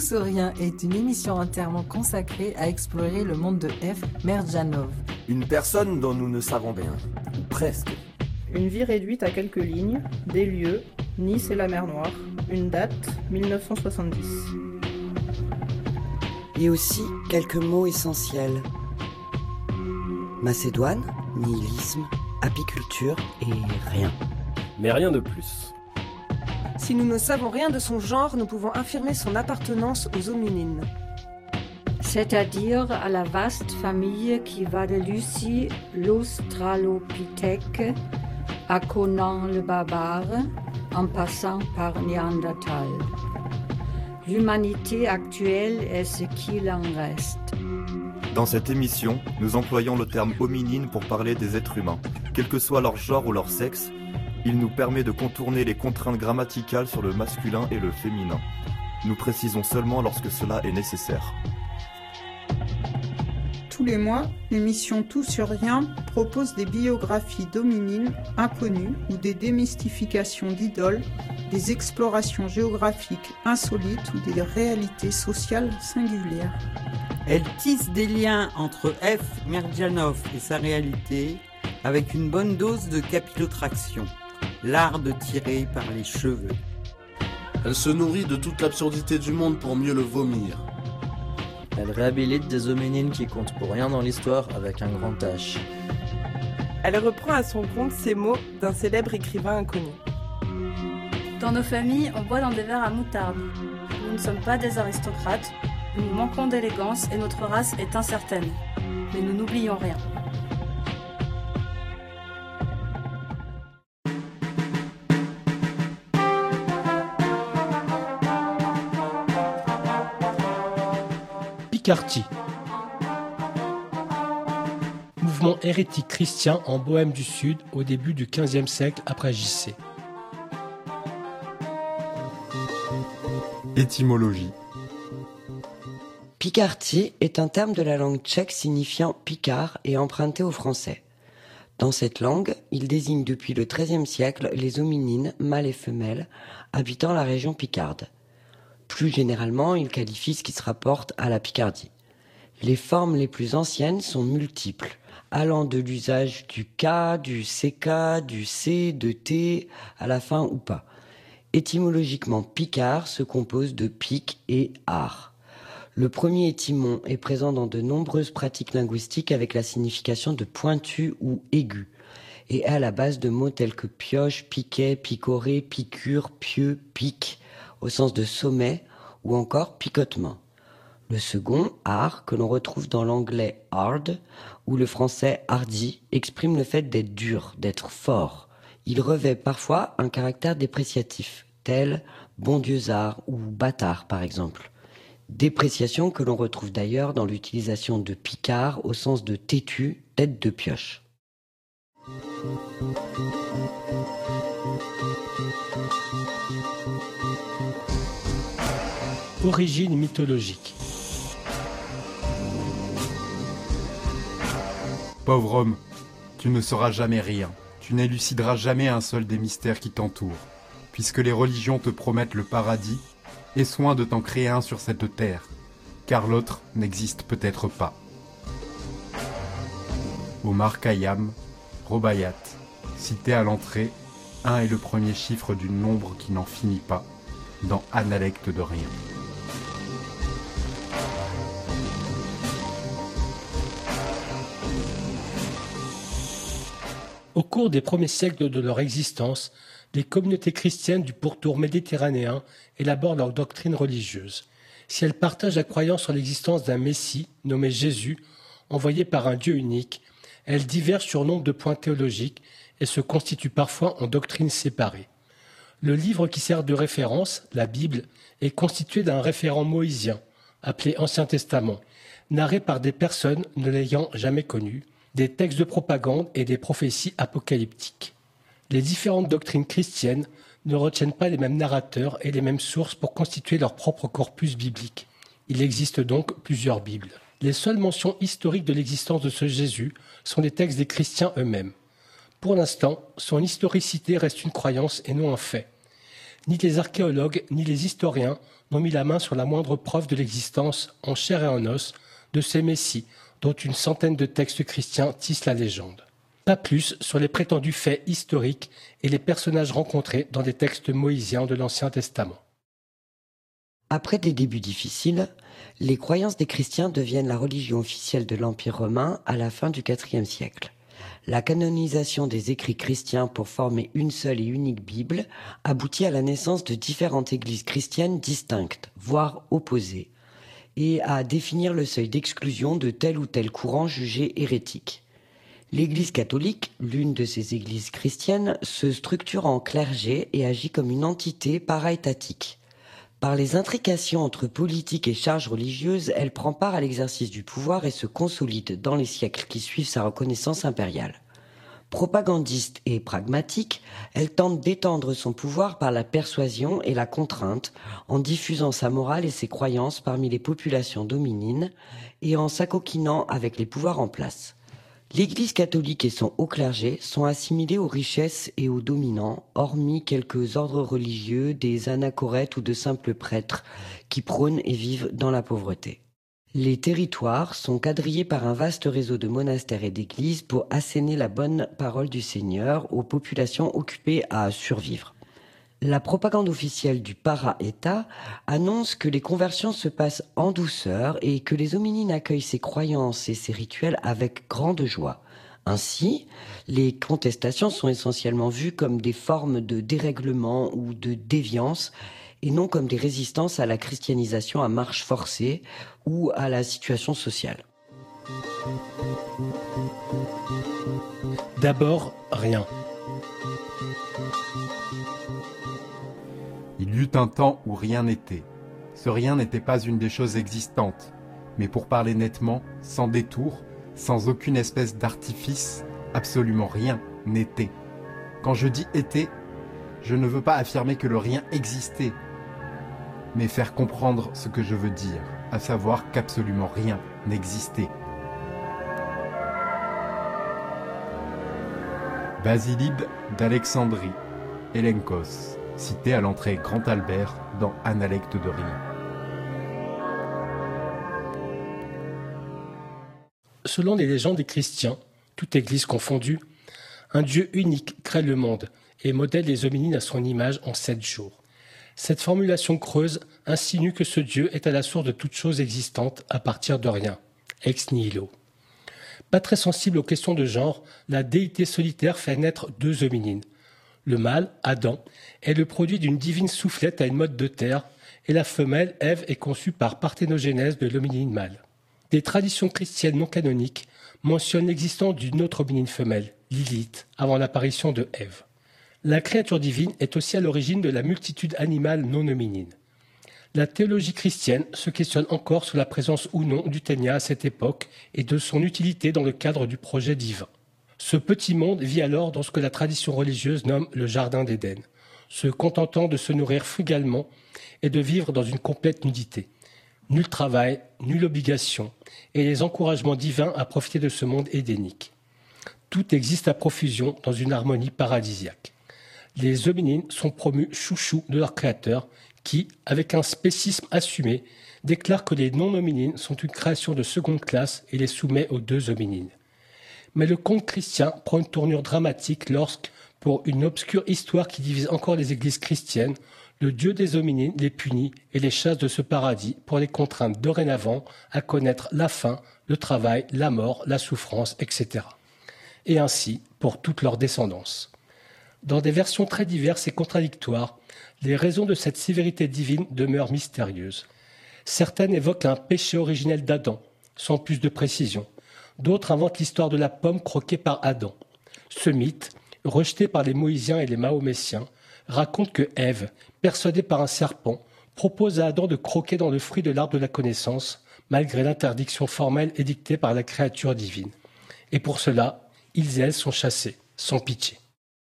ce rien est une émission entièrement consacrée à explorer le monde de F. Merdjanov. Une personne dont nous ne savons rien, ou presque. Une vie réduite à quelques lignes, des lieux, Nice et la mer Noire, une date, 1970. Et aussi quelques mots essentiels. Macédoine, nihilisme, apiculture et rien. Mais rien de plus. Si nous ne savons rien de son genre, nous pouvons affirmer son appartenance aux hominines. C'est-à-dire à la vaste famille qui va de Lucie, l'Australopithèque, à Conan le barbare, en passant par Néandertal. L'humanité actuelle est ce qu'il en reste. Dans cette émission, nous employons le terme hominine pour parler des êtres humains. Quel que soit leur genre ou leur sexe, il nous permet de contourner les contraintes grammaticales sur le masculin et le féminin. Nous précisons seulement lorsque cela est nécessaire. Tous les mois, l'émission Tout sur Rien propose des biographies d'hominines inconnues ou des démystifications d'idoles, des explorations géographiques insolites ou des réalités sociales singulières. Elle tisse des liens entre F. Merdjanov et sa réalité avec une bonne dose de capillotraction, l'art de tirer par les cheveux. Elle se nourrit de toute l'absurdité du monde pour mieux le vomir. Elle réhabilite des hominines qui comptent pour rien dans l'histoire avec un grand H. Elle reprend à son compte ces mots d'un célèbre écrivain inconnu. Dans nos familles, on boit dans des verres à moutarde. Nous ne sommes pas des aristocrates, nous manquons d'élégance et notre race est incertaine. Mais nous n'oublions rien. Picardy. Mouvement hérétique chrétien en Bohême du Sud au début du XVe siècle après J.C. Étymologie. Picardy est un terme de la langue tchèque signifiant picard et emprunté au français. Dans cette langue, il désigne depuis le XIIIe siècle les hominines, mâles et femelles, habitant la région picarde. Plus généralement, il qualifie ce qui se rapporte à la Picardie. Les formes les plus anciennes sont multiples, allant de l'usage du K, du CK, du C, de T, à la fin ou pas. Étymologiquement, picard se compose de pic et art. Le premier étymon est présent dans de nombreuses pratiques linguistiques avec la signification de pointu ou aigu, et est à la base de mots tels que pioche, piquet, picoré, piqûre, pieu, pique, au sens de sommet, ou encore picotement. Le second, art, que l'on retrouve dans l'anglais hard, ou le français hardy, exprime le fait d'être dur, d'être fort. Il revêt parfois un caractère dépréciatif, tel bon Dieu-zard ou bâtard par exemple. Dépréciation que l'on retrouve d'ailleurs dans l'utilisation de picard au sens de têtu, tête de pioche. Origine mythologique. Pauvre homme, tu ne sauras jamais rien. Tu n'élucideras jamais un seul des mystères qui t'entourent, puisque les religions te promettent le paradis, aie soin de t'en créer un sur cette terre, car l'autre n'existe peut-être pas. Omar Khayyam, Robayat, cité à l'entrée, 1 est le premier chiffre du nombre qui n'en finit pas, dans Analecte de rien. Au cours des premiers siècles de leur existence, les communautés chrétiennes du pourtour méditerranéen élaborent leur doctrine religieuse. Si elles partagent la croyance en l'existence d'un Messie, nommé Jésus, envoyé par un Dieu unique, elles divergent sur nombre de points théologiques et se constituent parfois en doctrines séparées. Le livre qui sert de référence, la Bible, est constitué d'un référent moïsien, appelé Ancien Testament, narré par des personnes ne l'ayant jamais connu, des textes de propagande et des prophéties apocalyptiques. Les différentes doctrines chrétiennes ne retiennent pas les mêmes narrateurs et les mêmes sources pour constituer leur propre corpus biblique. Il existe donc plusieurs Bibles. Les seules mentions historiques de l'existence de ce Jésus sont les textes des chrétiens eux-mêmes. Pour l'instant, son historicité reste une croyance et non un fait. Ni les archéologues, ni les historiens n'ont mis la main sur la moindre preuve de l'existence, en chair et en os, de ces messies, dont une centaine de textes chrétiens tissent la légende. Pas plus sur les prétendus faits historiques et les personnages rencontrés dans des textes moïsiens de l'Ancien Testament. Après des débuts difficiles, les croyances des chrétiens deviennent la religion officielle de l'Empire romain à la fin du IVe siècle. La canonisation des écrits chrétiens pour former une seule et unique Bible aboutit à la naissance de différentes églises chrétiennes distinctes, voire opposées, et à définir le seuil d'exclusion de tel ou tel courant jugé hérétique. L'Église catholique, l'une de ces églises chrétiennes, se structure en clergé et agit comme une entité para-étatique. Par les intrications entre politique et charges religieuses, elle prend part à l'exercice du pouvoir et se consolide dans les siècles qui suivent sa reconnaissance impériale. Propagandiste et pragmatique, elle tente d'étendre son pouvoir par la persuasion et la contrainte, en diffusant sa morale et ses croyances parmi les populations dominines et en s'acoquinant avec les pouvoirs en place. L'Église catholique et son haut clergé sont assimilés aux richesses et aux dominants, hormis quelques ordres religieux, des anachorètes ou de simples prêtres qui prônent et vivent dans la pauvreté. Les territoires sont quadrillés par un vaste réseau de monastères et d'églises pour asséner la bonne parole du Seigneur aux populations occupées à survivre. La propagande officielle du para-État annonce que les conversions se passent en douceur et que les hominines accueillent ces croyances et ces rituels avec grande joie. Ainsi, les contestations sont essentiellement vues comme des formes de dérèglement ou de déviance et non comme des résistances à la christianisation à marche forcée ou à la situation sociale. D'abord, rien. Il y eut un temps où rien n'était. Ce rien n'était pas une des choses existantes, mais pour parler nettement, sans détour, sans aucune espèce d'artifice, absolument rien n'était. Quand je dis « était », je ne veux pas affirmer que le rien existait, mais faire comprendre ce que je veux dire, à savoir qu'absolument rien n'existait. Basilide d'Alexandrie, Hélénkos, cité à l'entrée Grand Albert dans Analectes de rien. Selon les légendes des chrétiens, toute église confondue, un Dieu unique crée le monde et modèle les hominines à son image en 7 jours. Cette formulation creuse insinue que ce Dieu est à la source de toute chose existante à partir de rien, ex nihilo. Pas très sensible aux questions de genre, la déité solitaire fait naître 2 hominines. Le mâle, Adam, est le produit d'une divine soufflette à une mode de terre, et la femelle, Ève, est conçue par parthénogenèse de l'hominine mâle. Des traditions chrétiennes non canoniques mentionnent l'existence d'une autre hominine femelle, Lilith, avant l'apparition de Ève. La créature divine est aussi à l'origine de la multitude animale non hominine. La théologie chrétienne se questionne encore sur la présence ou non du ténia à cette époque et de son utilité dans le cadre du projet divin. Ce petit monde vit alors dans ce que la tradition religieuse nomme le jardin d'Éden, se contentant de se nourrir frugalement et de vivre dans une complète nudité. Nul travail, nulle obligation, et les encouragements divins à profiter de ce monde édénique. Tout existe à profusion dans une harmonie paradisiaque. Les hominines sont promus chouchous de leur créateur qui, avec un spécisme assumé, déclare que les non-hominines sont une création de seconde classe et les soumet aux 2 hominines. Mais le conte chrétien prend une tournure dramatique lorsque, pour une obscure histoire qui divise encore les églises chrétiennes, le Dieu des hominines les punit et les chasse de ce paradis pour les contraindre dorénavant à connaître la faim, le travail, la mort, la souffrance, etc. Et ainsi pour toute leur descendance. Dans des versions très diverses et contradictoires, les raisons de cette sévérité divine demeurent mystérieuses. Certaines évoquent un péché originel d'Adam, sans plus de précision. D'autres inventent l'histoire de la pomme croquée par Adam. Ce mythe, rejeté par les Moïsiens et les Mahométiens, raconte que Ève, persuadée par un serpent, propose à Adam de croquer dans le fruit de l'arbre de la connaissance, malgré l'interdiction formelle édictée par la créature divine. Et pour cela, ils et elles sont chassés, sans pitié.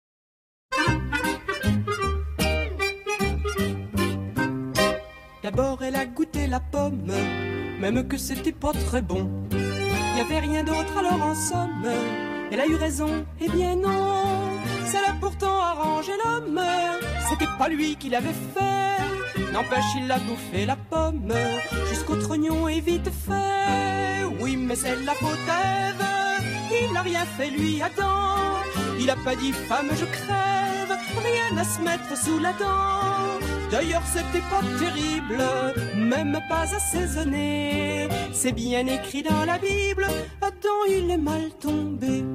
D'abord elle a goûté la pomme, même que c'était pas très bon. Y avait rien d'autre alors en somme, elle a eu raison, eh bien non. Ça l'a pourtant arrangé l'homme, c'était pas lui qui l'avait fait. N'empêche, il a bouffé la pomme jusqu'au trognon est vite fait. Oui, mais c'est la faute d'Ève, il n'a rien fait lui Adam. Il a pas dit femme je crève, rien à se mettre sous la dent. D'ailleurs c'était pas terrible, même pas assaisonné. C'est bien écrit dans la Bible, Adam il est mal tombé.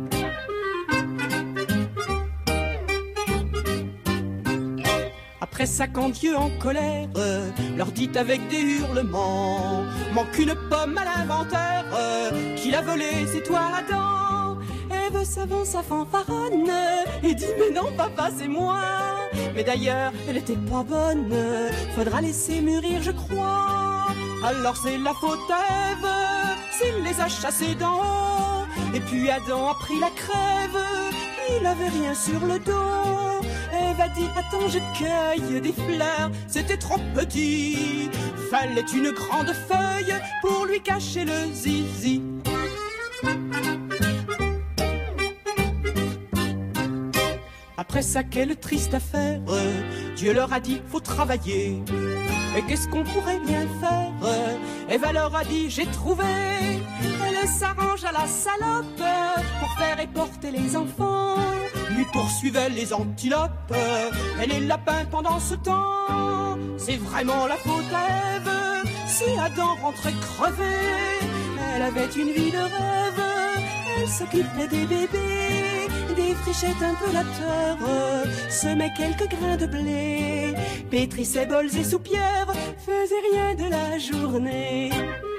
Après ça, quand Dieu en colère leur dit avec des hurlements, manque une pomme à l'inventaire, qui l'a volée, c'est toi Adam. Ève s'avance à fanfaronne et dit mais non papa c'est moi. Mais d'ailleurs elle était pas bonne, faudra laisser mûrir je crois. Alors c'est la faute d'Ève s'il les a chassés d'en haut. Et puis Adam a pris la crève, il avait rien sur le dos. Ève a dit attends je cueille des fleurs, c'était trop petit. Fallait une grande feuille pour lui cacher le zizi. Après ça, quelle triste affaire, Dieu leur a dit faut travailler. Et qu'est-ce qu'on pourrait bien faire? Ève leur a dit j'ai trouvé. Elle s'arrange à la salope pour faire et porter les enfants. Lui poursuivaient les antilopes et les lapins pendant ce temps. C'est vraiment la faute à Ève si Adam rentrait crevé. Elle avait une vie de rêve, elle s'occupait des bébés, défrichait un peu la terre, semait quelques grains de blé, pétrissait bols et soupières, faisait rien de la journée.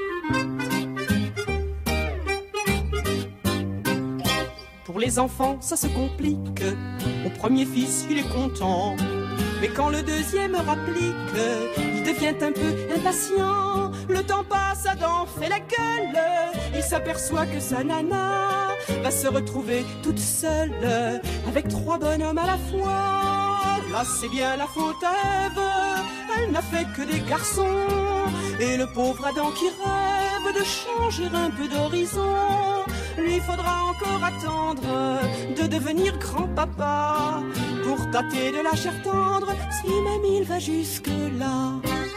Pour les enfants, ça se complique. Mon premier fils, il est content. Mais quand le deuxième rapplique, il devient un peu impatient. Le temps passe, Adam fait la gueule. Il s'aperçoit que sa nana va se retrouver toute seule avec 3 bonhommes à la fois. Là, c'est bien la faute à Ève. Elle n'a fait que des garçons. Et le pauvre Adam qui rêve de changer un peu d'horizon, lui faudra encore attendre de devenir grand-papa pour tâter de la chair tendre, si même il va jusque-là.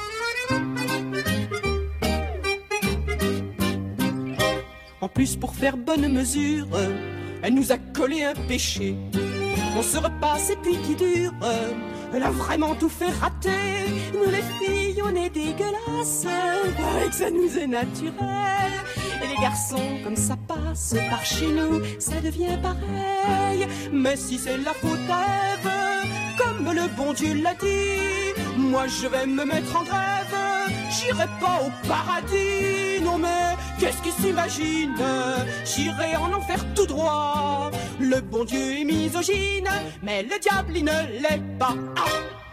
En plus, pour faire bonne mesure, elle nous a collé un péché. On se repasse et puis qui dure, elle a vraiment tout fait rater. Nous les filles, on est dégueulasses, pareil que ça nous est naturel. Et les garçons, comme ça passe par chez nous, ça devient pareil. Mais si c'est la faute à Ève, comme le bon Dieu l'a dit, moi je vais me mettre en grève, j'irai pas au paradis. Non mais qu'est-ce qu'il s'imagine, j'irai en enfer tout droit. Le bon Dieu est misogyne, mais le diable il ne l'est pas. Ah!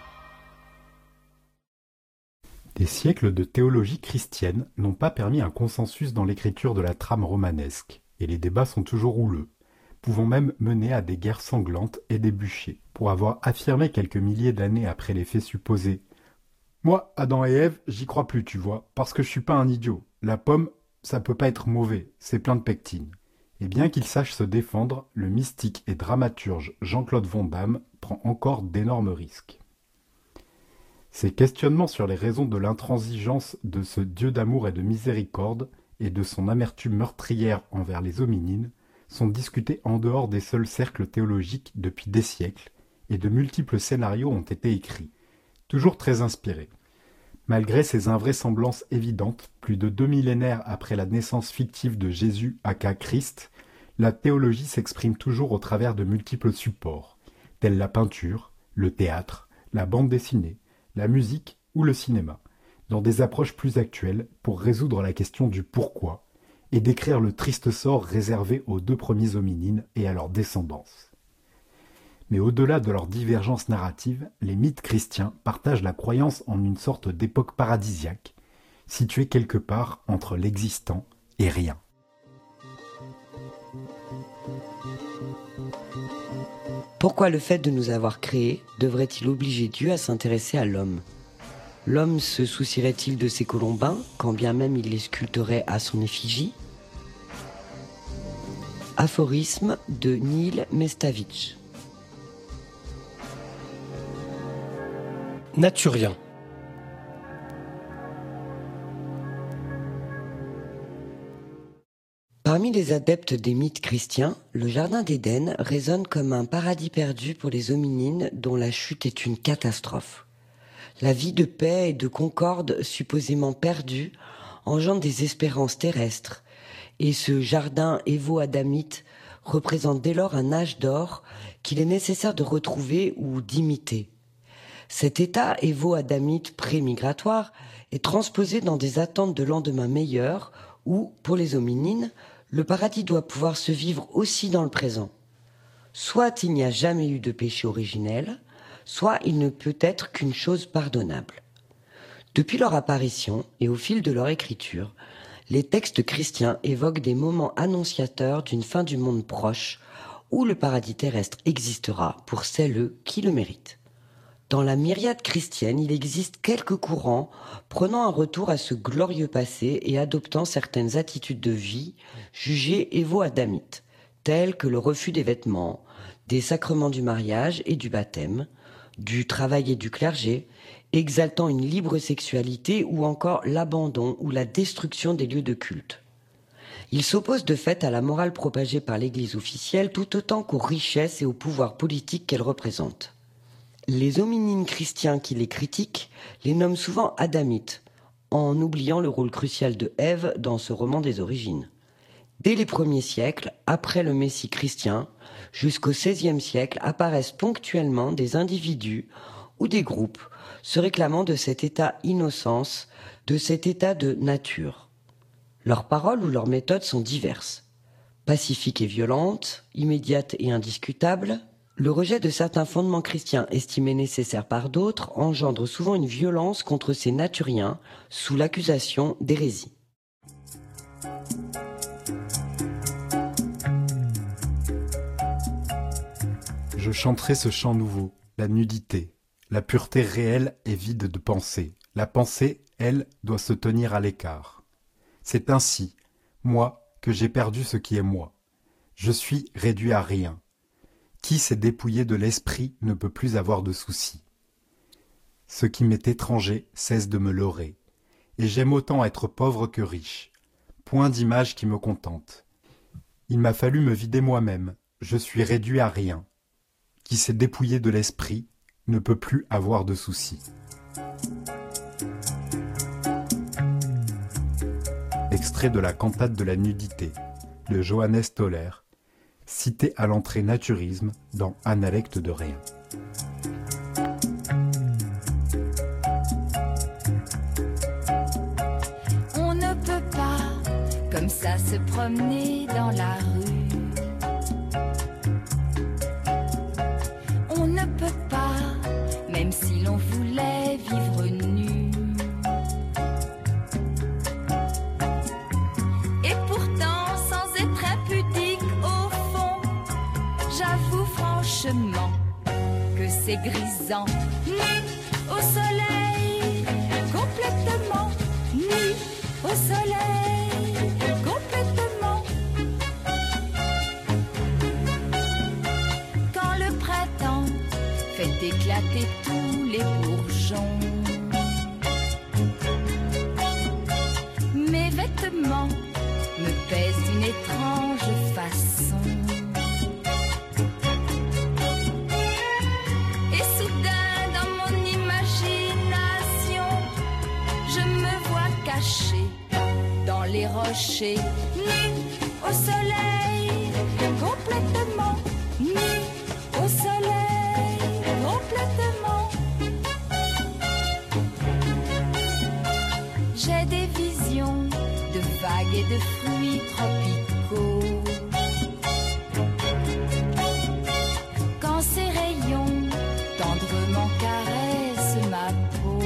Des siècles de théologie chrétienne n'ont pas permis un consensus dans l'écriture de la trame romanesque, et les débats sont toujours houleux, pouvant même mener à des guerres sanglantes et des bûchers, pour avoir affirmé quelques milliers d'années après les faits supposés. Moi, Adam et Ève, j'y crois plus, tu vois, parce que je suis pas un idiot. La pomme, ça peut pas être mauvais, c'est plein de pectine. Et bien qu'il sache se défendre, le mystique et dramaturge Jean-Claude Van Damme prend encore d'énormes risques. Ces questionnements sur les raisons de l'intransigeance de ce Dieu d'amour et de miséricorde et de son amertume meurtrière envers les hominines sont discutés en dehors des seuls cercles théologiques depuis des siècles, et de multiples scénarios ont été écrits, toujours très inspirés. Malgré ces invraisemblances évidentes, plus de 2 millénaires après la naissance fictive de Jésus aka Christ, la théologie s'exprime toujours au travers de multiples supports, tels la peinture, le théâtre, la bande dessinée, la musique ou le cinéma, dans des approches plus actuelles pour résoudre la question du pourquoi et décrire le triste sort réservé aux 2 premiers hominines et à leur descendance. Mais au-delà de leurs divergences narratives, les mythes chrétiens partagent la croyance en une sorte d'époque paradisiaque, située quelque part entre l'existant et rien. Pourquoi le fait de nous avoir créés devrait-il obliger Dieu à s'intéresser à l'homme? L'homme se soucierait-il de ses colombins, quand bien même il les sculpterait à son effigie? Aphorisme de Neil Mestavich. Naturien. Parmi les adeptes des mythes chrétiens, le Jardin d'Éden résonne comme un paradis perdu pour les hominines dont la chute est une catastrophe. La vie de paix et de concorde supposément perdue engendre des espérances terrestres, et ce jardin évo-adamite représente dès lors un âge d'or qu'il est nécessaire de retrouver ou d'imiter. Cet état évo-adamite pré-migratoire est transposé dans des attentes de lendemain meilleurs où, pour les hominines, le paradis doit pouvoir se vivre aussi dans le présent. Soit il n'y a jamais eu de péché originel, soit il ne peut être qu'une chose pardonnable. Depuis leur apparition et au fil de leur écriture, les textes chrétiens évoquent des moments annonciateurs d'une fin du monde proche où le paradis terrestre existera pour celles qui le méritent. Dans la myriade chrétienne, il existe quelques courants prenant un retour à ce glorieux passé et adoptant certaines attitudes de vie jugées évo-adamites, telles que le refus des vêtements, des sacrements du mariage et du baptême, du travail et du clergé, exaltant une libre sexualité ou encore l'abandon ou la destruction des lieux de culte. Il s'oppose de fait à la morale propagée par l'Église officielle tout autant qu'aux richesses et au pouvoir politique qu'elle représente. Les hominines chrétiens qui les critiquent les nomment souvent adamites, en oubliant le rôle crucial de Ève dans ce roman des origines. Dès les premiers siècles, après le Messie chrétien, jusqu'au XVIe siècle apparaissent ponctuellement des individus ou des groupes se réclamant de cet état innocence, de cet état de nature. Leurs paroles ou leurs méthodes sont diverses. Pacifiques et violentes, immédiates et indiscutables, le rejet de certains fondements chrétiens estimés nécessaires par d'autres engendre souvent une violence contre ces naturiens sous l'accusation d'hérésie. Je chanterai ce chant nouveau, la nudité. La pureté réelle est vide de pensée. La pensée, elle, doit se tenir à l'écart. C'est ainsi, moi, que j'ai perdu ce qui est moi. Je suis réduit à rien. Qui s'est dépouillé de l'esprit ne peut plus avoir de soucis. Ce qui m'est étranger cesse de me leurrer, et j'aime autant être pauvre que riche. Point d'image qui me contente. Il m'a fallu me vider moi-même, je suis réduit à rien. Qui s'est dépouillé de l'esprit ne peut plus avoir de soucis. Extrait de la cantate de la nudité, de Johannes Toller, cité à l'entrée naturisme dans Analecte de rien. On ne peut pas comme ça se promener dans la rue. On ne peut pas, même si l'on voulait vivre nu. Et pourtant, sans être impudique au fond, j'avoue franchement que c'est grisant. Nu au soleil, complètement nu au soleil, complètement. Quand le printemps fait éclater tous les bourgeons, mes vêtements me pèsent d'une étrange façon. Et soudain dans mon imagination, je me vois caché dans les rochers, nu au soleil, complètement nu au soleil, complètement. J'ai des visions de vagues et de fruits tropicaux. Quand ces rayons tendrement caressent ma peau,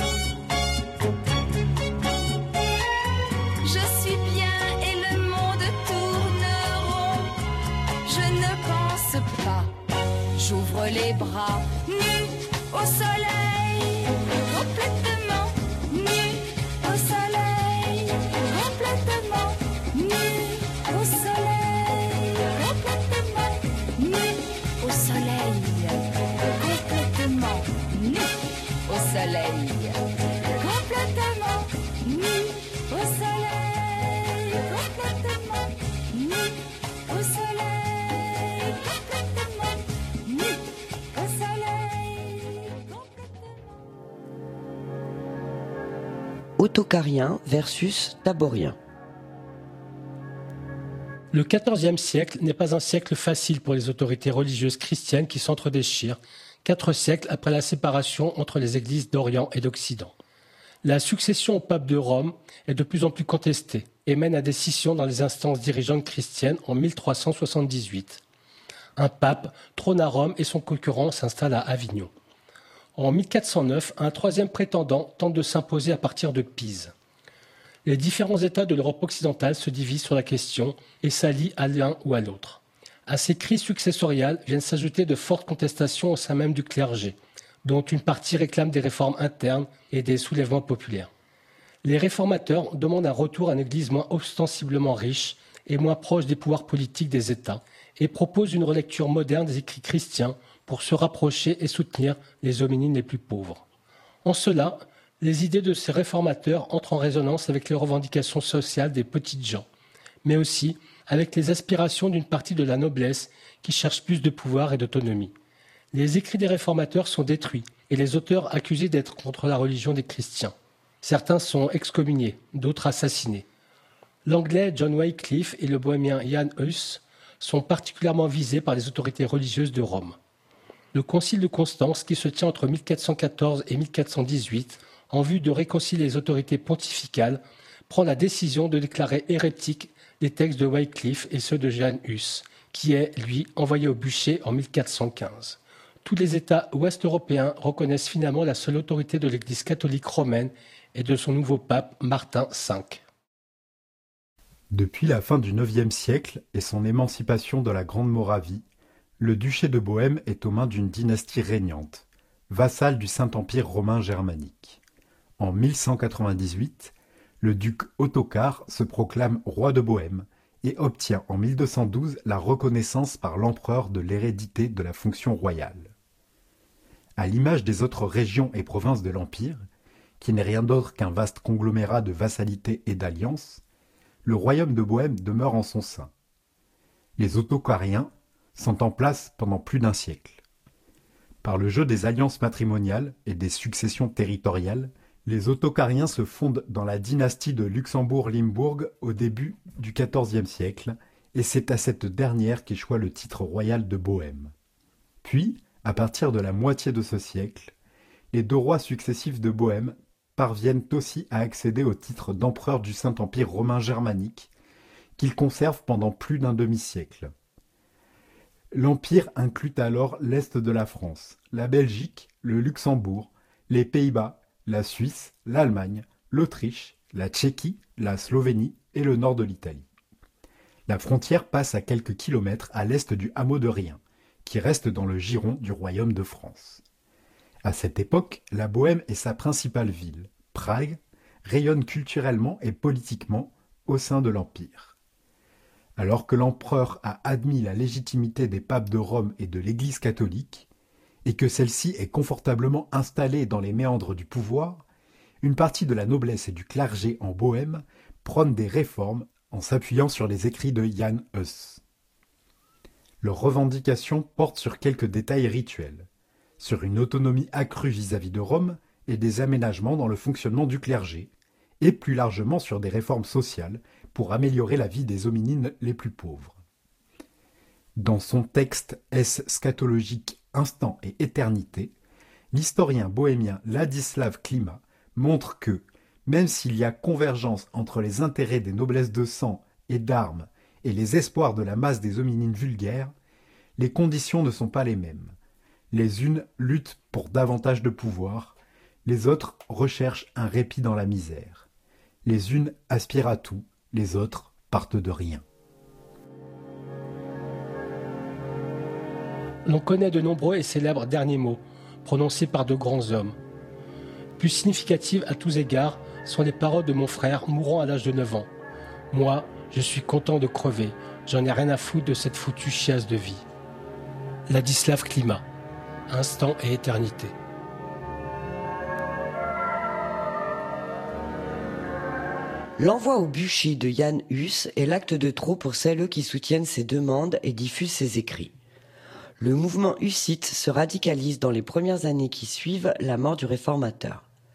je suis bien et le monde tourne rond. Je ne pense pas, j'ouvre les bras, nu au soleil, complètement nu au soleil, complètement nu au soleil, complètement nu au soleil, complètement nu au Ottokariens versus Taboriens. Le XIVe siècle n'est pas un siècle facile pour les autorités religieuses chrétiennes qui s'entredéchirent, 4 siècles après la séparation entre les églises d'Orient et d'Occident. La succession au pape de Rome est de plus en plus contestée et mène à des scissions dans les instances dirigeantes chrétiennes en 1378. Un pape trône à Rome et son concurrent s'installe à Avignon. En 1409, un troisième prétendant tente de s'imposer à partir de Pise. Les différents États de l'Europe occidentale se divisent sur la question et s'allient à l'un ou à l'autre. À ces crises successoriales viennent s'ajouter de fortes contestations au sein même du clergé, dont une partie réclame des réformes internes et des soulèvements populaires. Les réformateurs demandent un retour à une église moins ostensiblement riche et moins proche des pouvoirs politiques des États et proposent une relecture moderne des écrits chrétiens pour se rapprocher et soutenir les hominines les plus pauvres. En cela, les idées de ces réformateurs entrent en résonance avec les revendications sociales des petites gens, mais aussi avec les aspirations d'une partie de la noblesse qui cherche plus de pouvoir et d'autonomie. Les écrits des réformateurs sont détruits et les auteurs accusés d'être contre la religion des chrétiens. Certains sont excommuniés, d'autres assassinés. L'anglais John Wycliffe et le bohémien Jan Hus sont particulièrement visés par les autorités religieuses de Rome. Le concile de Constance, qui se tient entre 1414 et 1418, en vue de réconcilier les autorités pontificales, prend la décision de déclarer hérétiques les textes de Wycliffe et ceux de Jan Hus, qui est, lui, envoyé au bûcher en 1415. Tous les États ouest-européens reconnaissent finalement la seule autorité de l'Église catholique romaine et de son nouveau pape Martin V. Depuis la fin du IXe siècle et son émancipation de la Grande Moravie, le duché de Bohême est aux mains d'une dynastie régnante, vassale du Saint-Empire romain germanique. En 1198, le duc Ottokar se proclame roi de Bohême et obtient en 1212 la reconnaissance par l'empereur de l'hérédité de la fonction royale. À l'image des autres régions et provinces de l'Empire, qui n'est rien d'autre qu'un vaste conglomérat de vassalité et d'alliances, le royaume de Bohême demeure en son sein. Les Ottokariens sont en place pendant plus d'un siècle. Par le jeu des alliances matrimoniales et des successions territoriales, les Ottokariens se fondent dans la dynastie de Luxembourg-Limbourg au début du XIVe siècle, et c'est à cette dernière qu'échoit le titre royal de Bohême. Puis, à partir de la moitié de ce siècle, les 2 rois successifs de Bohême parviennent aussi à accéder au titre d'empereur du Saint-Empire romain germanique, qu'ils conservent pendant plus d'un demi-siècle. L'Empire inclut alors l'Est de la France, la Belgique, le Luxembourg, les Pays-Bas, la Suisse, l'Allemagne, l'Autriche, la Tchéquie, la Slovénie et le nord de l'Italie. La frontière passe à quelques kilomètres à l'est du hameau de Rien, qui reste dans le giron du royaume de France. À cette époque, la Bohême est sa principale ville, Prague, rayonne culturellement et politiquement au sein de l'Empire. Alors que l'empereur a admis la légitimité des papes de Rome et de l'Église catholique, et que celle-ci est confortablement installée dans les méandres du pouvoir, une partie de la noblesse et du clergé en Bohême prône des réformes en s'appuyant sur les écrits de Jan Hus. Leurs revendications portent sur quelques détails rituels, sur une autonomie accrue vis-à-vis de Rome et des aménagements dans le fonctionnement du clergé, et plus largement sur des réformes sociales pour améliorer la vie des hominines les plus pauvres. Dans son texte Esse scatologique Instant et éternité, l'historien bohémien Ladislav Klima montre que, même s'il y a convergence entre les intérêts des noblesses de sang et d'armes et les espoirs de la masse des hominines vulgaires, les conditions ne sont pas les mêmes. Les unes luttent pour davantage de pouvoir, les autres recherchent un répit dans la misère. Les unes aspirent à tout, les autres partent de rien. L'on connaît de nombreux et célèbres derniers mots, prononcés par de grands hommes. Plus significatives à tous égards sont les paroles de mon frère mourant à l'âge de 9 ans. Moi, je suis content de crever, j'en ai rien à foutre de cette foutue chiasse de vie. Ladislav Klima, Instant et éternité. L'envoi au bûcher de Jan Hus est l'acte de trop pour celles qui soutiennent ses demandes et diffusent ses écrits. Le mouvement hussite se radicalise dans les premières années qui suivent la mort du réformateur.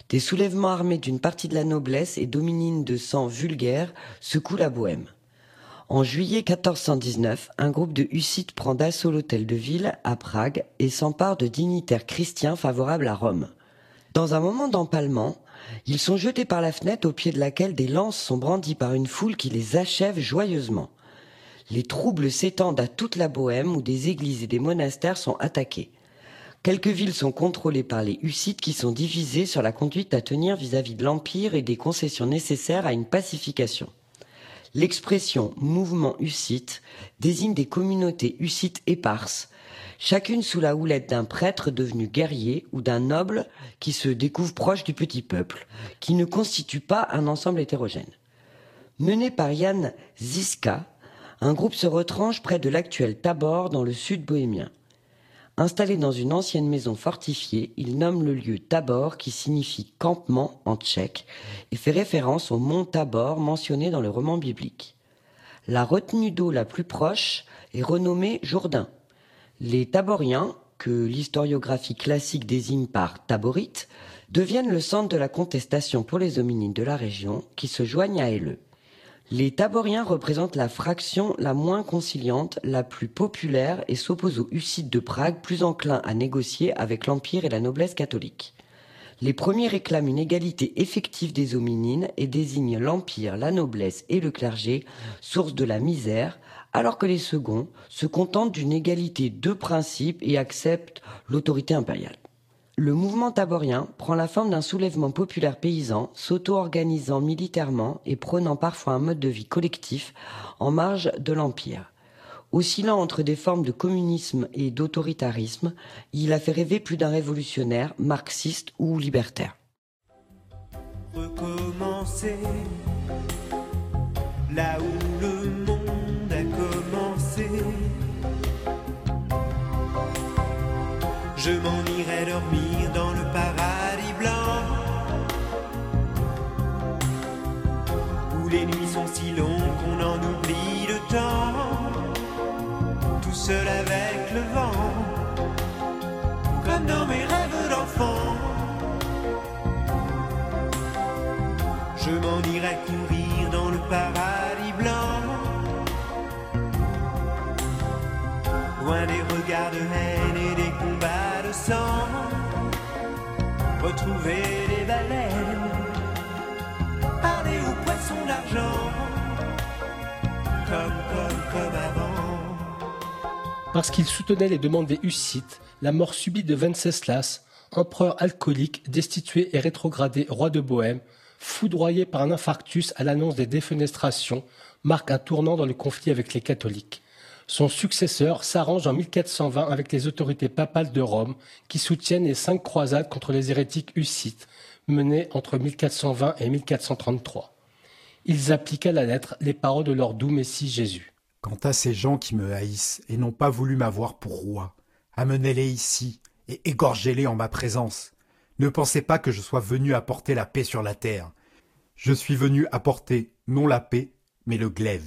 Des soulèvements armés d'une partie de la noblesse et dominines de sang vulgaire secouent la Bohême. En juillet 1419, un groupe de hussites prend d'assaut l'hôtel de ville à Prague et s'empare de dignitaires chrétiens favorables à Rome. Dans un moment d'empalement, ils sont jetés par la fenêtre au pied de laquelle des lances sont brandies par une foule qui les achève joyeusement. Les troubles s'étendent à toute la Bohême où des églises et des monastères sont attaqués. Quelques villes sont contrôlées par les hussites qui sont divisés sur la conduite à tenir vis-à-vis de l'Empire et des concessions nécessaires à une pacification. L'expression « mouvement hussite » désigne des communautés hussites éparses, chacune sous la houlette d'un prêtre devenu guerrier ou d'un noble qui se découvre proche du petit peuple, qui ne constitue pas un ensemble hétérogène. Mené par Jan Žižka, un groupe se retranche près de l'actuel Tabor dans le sud bohémien. Installé dans une ancienne maison fortifiée, il nomme le lieu Tabor qui signifie campement en tchèque et fait référence au mont Tabor mentionné dans le roman biblique. La retenue d'eau la plus proche est renommée Jourdain. Les Taboriens, que l'historiographie classique désigne par Taborites, deviennent le centre de la contestation pour les hominines de la région qui se joignent à eux. Les Taboriens représentent la fraction la moins conciliante, la plus populaire et s'opposent aux hussites de Prague plus enclins à négocier avec l'Empire et la noblesse catholique. Les premiers réclament une égalité effective des hominines et désignent l'Empire, la noblesse et le clergé, source de la misère, alors que les seconds se contentent d'une égalité de principe et acceptent l'autorité impériale. Le mouvement taborien prend la forme d'un soulèvement populaire paysan, s'auto-organisant militairement et prônant parfois un mode de vie collectif en marge de l'Empire. Oscillant entre des formes de communisme et d'autoritarisme, il a fait rêver plus d'un révolutionnaire, marxiste ou libertaire. Recommencer là où le monde a commencé. Je m'en irai dormir dans le paradis blanc, où les nuits sont si longues qu'on en oublie le temps, tout seul avec le vent, comme dans mes rêves d'enfant. Je m'en irai courir dans le paradis blanc, loin des regards de haine et des combats de sang, retrouver les baleines, parler aux poissons d'argent, comme avant. Parce qu'il soutenait les demandes des hussites, la mort subite de Venceslas, empereur alcoolique, destitué et rétrogradé roi de Bohême, foudroyé par un infarctus à l'annonce des défenestrations, marque un tournant dans le conflit avec les catholiques. Son successeur s'arrange en 1420 avec les autorités papales de Rome qui soutiennent les 5 croisades contre les hérétiques hussites menées entre 1420 et 1433. Ils appliquent à la lettre les paroles de leur doux Messie Jésus. Quant à ces gens qui me haïssent et n'ont pas voulu m'avoir pour roi, amenez-les ici et égorgez-les en ma présence. Ne pensez pas que je sois venu apporter la paix sur la terre. Je suis venu apporter non la paix, mais le glaive.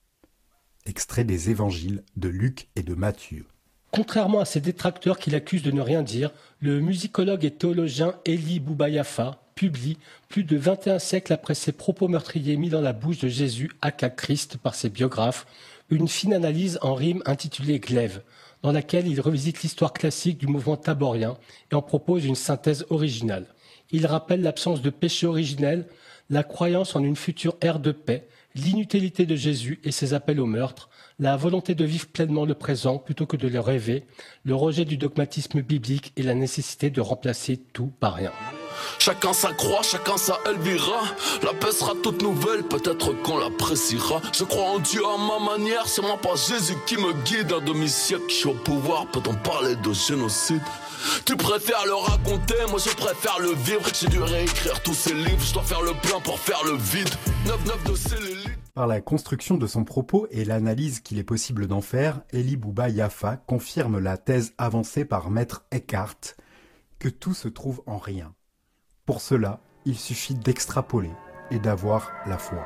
Extrait des évangiles de Luc et de Matthieu. Contrairement à ses détracteurs qui l'accusent de ne rien dire, le musicologue et théologien Élie Bouba-Yafa publie, plus de 21 siècles après ses propos meurtriers mis dans la bouche de Jésus à Christ par ses biographes, une fine analyse en rime intitulée Glaive, dans laquelle il revisite l'histoire classique du mouvement taborien et en propose une synthèse originale. Il rappelle l'absence de péché originel, la croyance en une future ère de paix, l'inutilité de Jésus et ses appels au meurtre, la volonté de vivre pleinement le présent plutôt que de le rêver, le rejet du dogmatisme biblique et la nécessité de remplacer tout par rien. Chacun sa croix, chacun sa Elvira. La paix sera toute nouvelle, peut-être qu'on l'appréciera. Je crois en Dieu à ma manière, c'est moi pas Jésus qui me guide. Un demi-siècle, je suis au pouvoir, peut-on parler de génocide? Tu préfères le raconter, moi je préfère le vivre. J'ai dû réécrire tous ces livres, je dois faire le plein pour faire le vide. 9 de cellulite. Par la construction de son propos et l'analyse qu'il est possible d'en faire, Élie Bouba-Yafa confirme la thèse avancée par Maître Eckhart, que tout se trouve en rien. Pour cela, il suffit d'extrapoler et d'avoir la foi.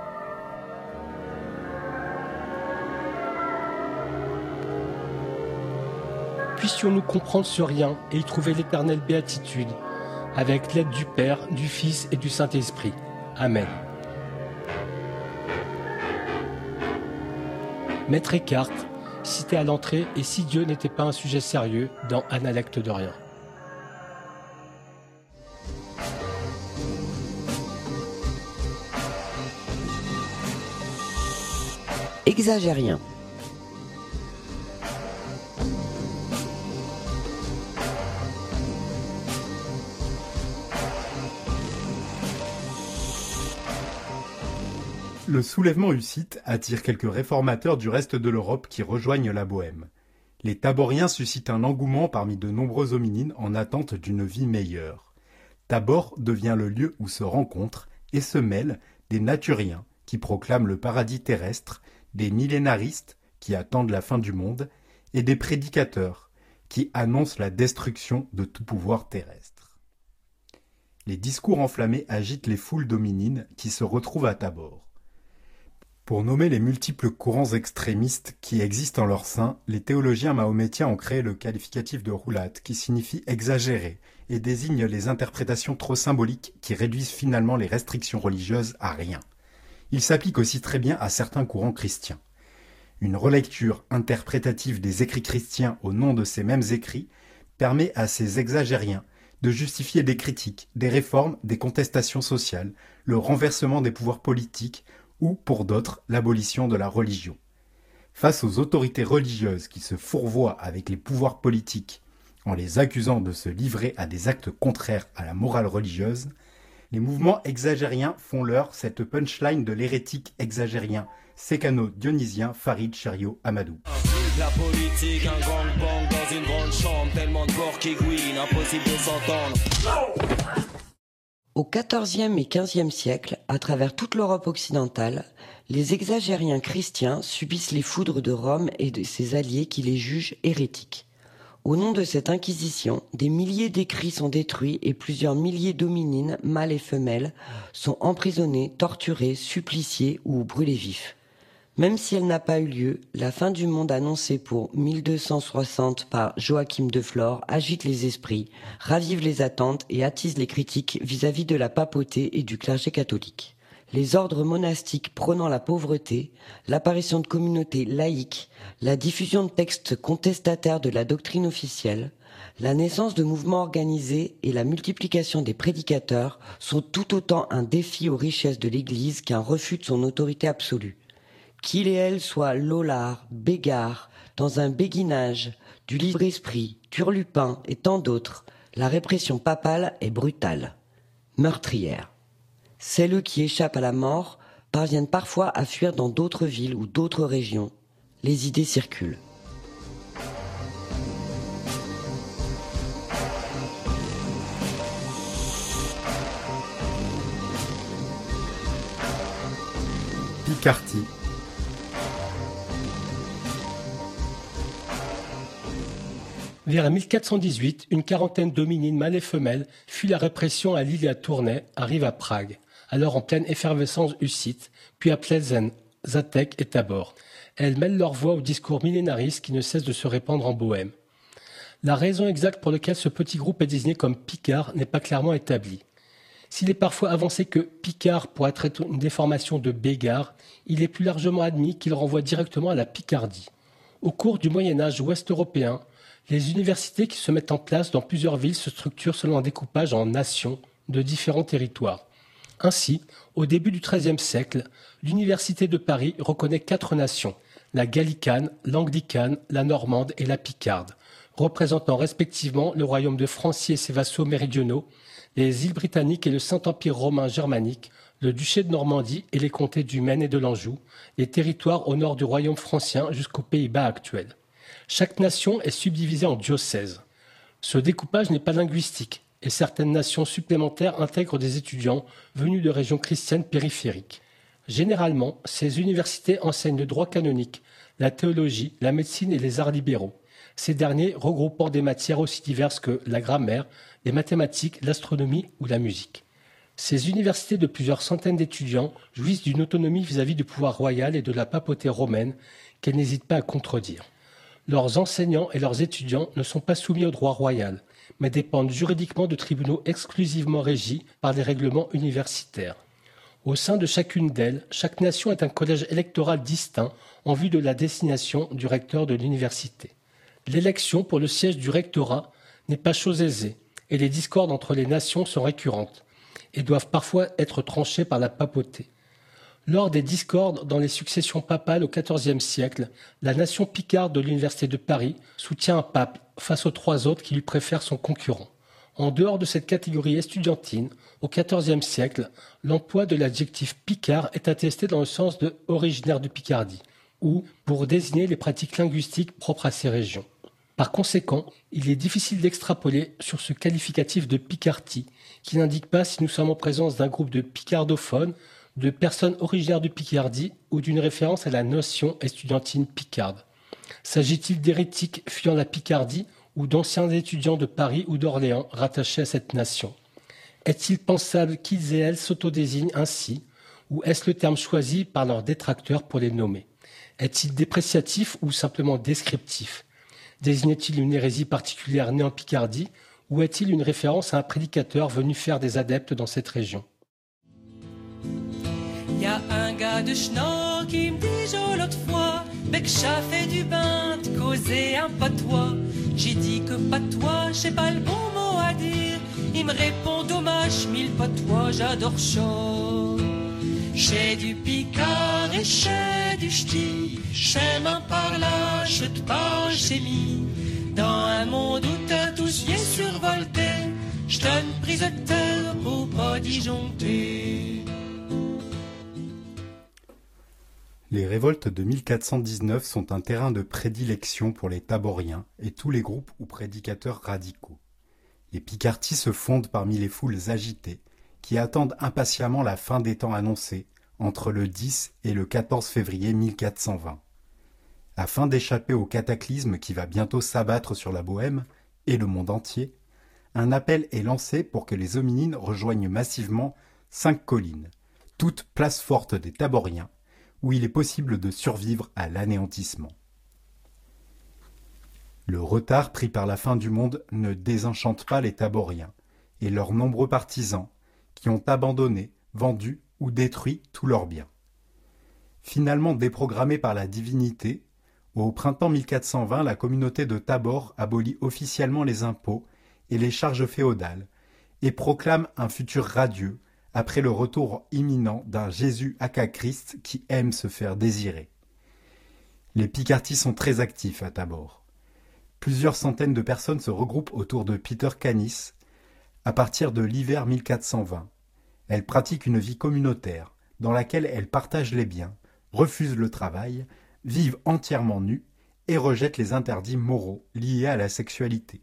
Puissions-nous comprendre ce rien et y trouver l'éternelle béatitude. avec l'aide du Père, du Fils et du Saint-Esprit. Amen. Maître Eckhart, cité à l'entrée « Et si Dieu n'était pas un sujet sérieux » dans Analecte de rien. Exagérien. Le soulèvement hussite attire quelques réformateurs du reste de l'Europe qui rejoignent la Bohême. Les Taboriens suscitent un engouement parmi de nombreux hominines en attente d'une vie meilleure. Tabor devient le lieu où se rencontrent et se mêlent des naturiens qui proclament le paradis terrestre, des millénaristes qui attendent la fin du monde et des prédicateurs qui annoncent la destruction de tout pouvoir terrestre. Les discours enflammés agitent les foules d'hominines qui se retrouvent à Tabor. Pour nommer les multiples courants extrémistes qui existent en leur sein, les théologiens mahométiens ont créé le qualificatif de roulate qui signifie exagérer et désigne les interprétations trop symboliques qui réduisent finalement les restrictions religieuses à rien. Il s'applique aussi très bien à certains courants chrétiens. Une relecture interprétative des écrits chrétiens au nom de ces mêmes écrits permet à ces exagériens de justifier des critiques, des réformes, des contestations sociales, le renversement des pouvoirs politiques ou, pour d'autres, l'abolition de la religion. Face aux autorités religieuses qui se fourvoient avec les pouvoirs politiques en les accusant de se livrer à des actes contraires à la morale religieuse, les mouvements exagériens font leur cette punchline de l'hérétique exagérien sécano-dionysien Farid Chériot Amadou. La politique, un gang-bang dans une grande chambre, tellement de corps qui gouinent, impossible de s'entendre. Au XIVe et XVe siècle, à travers toute l'Europe occidentale, les exagériens chrétiens subissent les foudres de Rome et de ses alliés qui les jugent hérétiques. Au nom de cette inquisition, des milliers d'écrits sont détruits et plusieurs milliers d'hominines, mâles et femelles, sont emprisonnés, torturés, suppliciés ou brûlés vifs. Même si elle n'a pas eu lieu, la fin du monde annoncée pour 1260 par Joachim de Flore agite les esprits, ravive les attentes et attise les critiques vis-à-vis de la papauté et du clergé catholique. Les ordres monastiques prônant la pauvreté, l'apparition de communautés laïques, la diffusion de textes contestataires de la doctrine officielle, la naissance de mouvements organisés et la multiplication des prédicateurs sont tout autant un défi aux richesses de l'Église qu'un refus de son autorité absolue. Qu'il et elle soient lollards, bégards, dans un béguinage, du libre-esprit, turlupin et tant d'autres, la répression papale est brutale, meurtrière. Celles qui échappent à la mort parviennent parfois à fuir dans d'autres villes ou d'autres régions. Les idées circulent. Picardy. Vers 1418, une quarantaine d'hominines mâles et femelles fuient la répression à Lille et à Tournai, arrivent à Prague, alors en pleine effervescence hussite, puis à Plzeň, Žatec et Tabor. Elles mêlent leur voix au discours millénariste qui ne cesse de se répandre en Bohême. La raison exacte pour laquelle ce petit groupe est désigné comme Picard n'est pas clairement établie. S'il est parfois avancé que Picard pourrait être une déformation de Bégard, il est plus largement admis qu'il renvoie directement à la Picardie. Au cours du Moyen-Âge ouest-européen, les universités qui se mettent en place dans plusieurs villes se structurent selon un découpage en nations de différents territoires. Ainsi, au début du XIIIe siècle, l'Université de Paris reconnaît 4 nations, la gallicane, l'anglicane, la normande et la picarde, représentant respectivement le royaume de Francie et ses vassaux méridionaux, les îles britanniques et le Saint-Empire romain germanique, le duché de Normandie et les comtés du Maine et de l'Anjou, les territoires au nord du royaume francien jusqu'aux Pays-Bas actuels. Chaque nation est subdivisée en diocèses. Ce découpage n'est pas linguistique et certaines nations supplémentaires intègrent des étudiants venus de régions chrétiennes périphériques. Généralement, ces universités enseignent le droit canonique, la théologie, la médecine et les arts libéraux. Ces derniers regroupant des matières aussi diverses que la grammaire, les mathématiques, l'astronomie ou la musique. Ces universités de plusieurs centaines d'étudiants jouissent d'une autonomie vis-à-vis du pouvoir royal et de la papauté romaine qu'elles n'hésitent pas à contredire. Leurs enseignants et leurs étudiants ne sont pas soumis au droit royal, mais dépendent juridiquement de tribunaux exclusivement régis par des règlements universitaires. Au sein de chacune d'elles, chaque nation est un collège électoral distinct en vue de la désignation du recteur de l'université. L'élection pour le siège du rectorat n'est pas chose aisée et les discordes entre les nations sont récurrentes et doivent parfois être tranchées par la papauté. Lors des discordes dans les successions papales au XIVe siècle, la nation picarde de l'université de Paris soutient un pape face aux 3 autres qui lui préfèrent son concurrent. En dehors de cette catégorie estudiantine, au XIVe siècle, l'emploi de l'adjectif picard est attesté dans le sens de « originaire de Picardie » ou pour désigner les pratiques linguistiques propres à ces régions. Par conséquent, il est difficile d'extrapoler sur ce qualificatif de Picardie qui n'indique pas si nous sommes en présence d'un groupe de picardophones, de personnes originaires de Picardie ou d'une référence à la notion estudiantine picarde. S'agit-il d'hérétiques fuyant la Picardie ou d'anciens étudiants de Paris ou d'Orléans rattachés à cette nation? Est-il pensable qu'ils et elles s'autodésignent ainsi, ou est-ce le terme choisi par leurs détracteurs pour les nommer? Est-il dépréciatif ou simplement descriptif? Désigne-t-il une hérésie particulière née en Picardie, ou est-il une référence à un prédicateur venu faire des adeptes dans cette région? Y a un gars de Schnorr qui me dit l'autre fois, bec chat fait du bain, de causer un patois. J'ai dit que patois, j'ai pas le bon mot à dire. Il me répond dommage, mille patois, j'adore chaud. J'ai du picard et j'ai du ch'ti, j'aime un par là, je te parle j'ai mis. Dans un monde où t'as tous viens survolté, je donne prise de terre pour pas disjoncter. Les révoltes de 1419 sont un terrain de prédilection pour les taboriens et tous les groupes ou prédicateurs radicaux. Les picardies se fondent parmi les foules agitées qui attendent impatiemment la fin des temps annoncés entre le 10 et le 14 février 1420. Afin d'échapper au cataclysme qui va bientôt s'abattre sur la Bohême et le monde entier, un appel est lancé pour que les hominines rejoignent massivement 5 collines, toutes places fortes des taboriens, où il est possible de survivre à l'anéantissement. Le retard pris par la fin du monde ne désenchante pas les taboriens et leurs nombreux partisans qui ont abandonné, vendu ou détruit tous leurs biens. Finalement déprogrammée par la divinité, au printemps 1420, la communauté de Tabor abolit officiellement les impôts et les charges féodales et proclame un futur radieux après le retour imminent d'un Jésus aka Christ qui aime se faire désirer. Les picardies sont très actifs à Tabor. Plusieurs centaines de personnes se regroupent autour de Peter Canis à partir de l'hiver 1420. Elles pratiquent une vie communautaire dans laquelle elles partagent les biens, refusent le travail, vivent entièrement nues et rejettent les interdits moraux liés à la sexualité.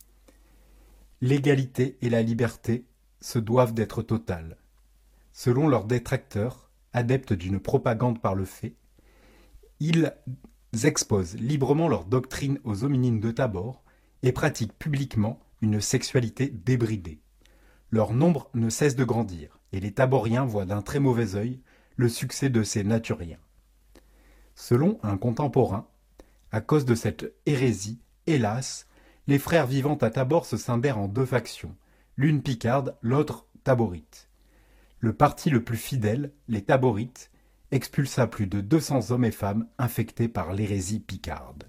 L'égalité et la liberté se doivent d'être totales. Selon leurs détracteurs, adeptes d'une propagande par le fait, ils exposent librement leur doctrine aux hominines de Tabor et pratiquent publiquement une sexualité débridée. Leur nombre ne cesse de grandir et les Taboriens voient d'un très mauvais œil le succès de ces naturiens. Selon un contemporain, à cause de cette hérésie, hélas, les frères vivant à Tabor se scindèrent en 2 factions, l'une picarde, l'autre taborite. Le parti le plus fidèle, les taborites, expulsa plus de 200 hommes et femmes infectés par l'hérésie picarde.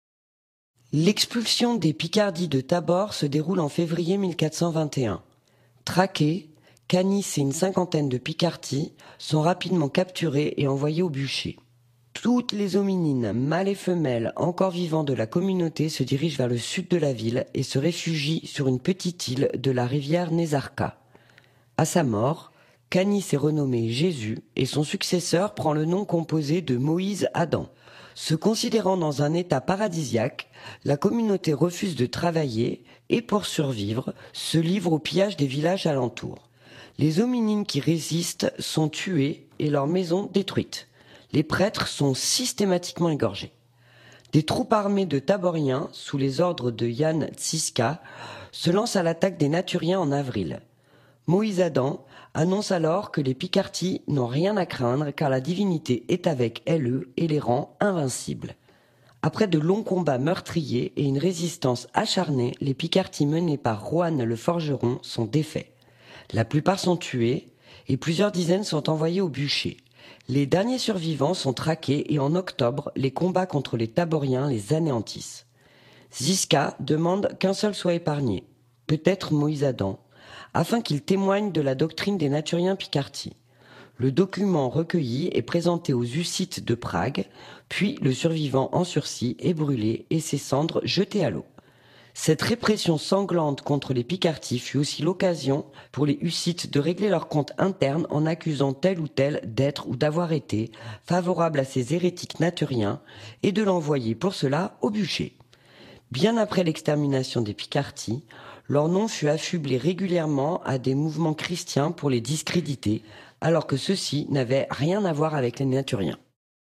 L'expulsion des Picardies de Tabor se déroule en février 1421. Traqués, Canis et une cinquantaine de Picardies sont rapidement capturés et envoyés au bûcher. Toutes les hominines, mâles et femelles, encore vivants de la communauté se dirigent vers le sud de la ville et se réfugient sur une petite île de la rivière Nezarka. À sa mort, Canis est renommé Jésus et son successeur prend le nom composé de Moïse Adam. Se considérant dans un état paradisiaque, la communauté refuse de travailler et pour survivre, se livre au pillage des villages alentours. Les hominines qui résistent sont tuées et leurs maisons détruites. Les prêtres sont systématiquement égorgés. Des troupes armées de Taboriens, sous les ordres de Jan Tsiska, se lancent à l'attaque des Naturiens en avril. Moïse Adam annonce alors que les Picardies n'ont rien à craindre car la divinité est avec elles et les rend invincibles. Après de longs combats meurtriers et une résistance acharnée, les Picartis menés par Roanne le forgeron sont défaits. La plupart sont tués et plusieurs dizaines sont envoyés au bûcher. Les derniers survivants sont traqués et en octobre, les combats contre les Taboriens les anéantissent. Ziska demande qu'un seul soit épargné, peut-être Moïse Adam, afin qu'il témoigne de la doctrine des Naturiens Picartis. Le document recueilli est présenté aux Hussites de Prague, puis le survivant en sursis est brûlé et ses cendres jetées à l'eau. Cette répression sanglante contre les Picartis fut aussi l'occasion pour les Hussites de régler leur compte interne en accusant tel ou tel d'être ou d'avoir été favorable à ces hérétiques naturiens et de l'envoyer pour cela au bûcher. Bien après l'extermination des Picartis, leur nom fut affublé régulièrement à des mouvements chrétiens pour les discréditer, alors que ceux-ci n'avaient rien à voir avec les Naturiens.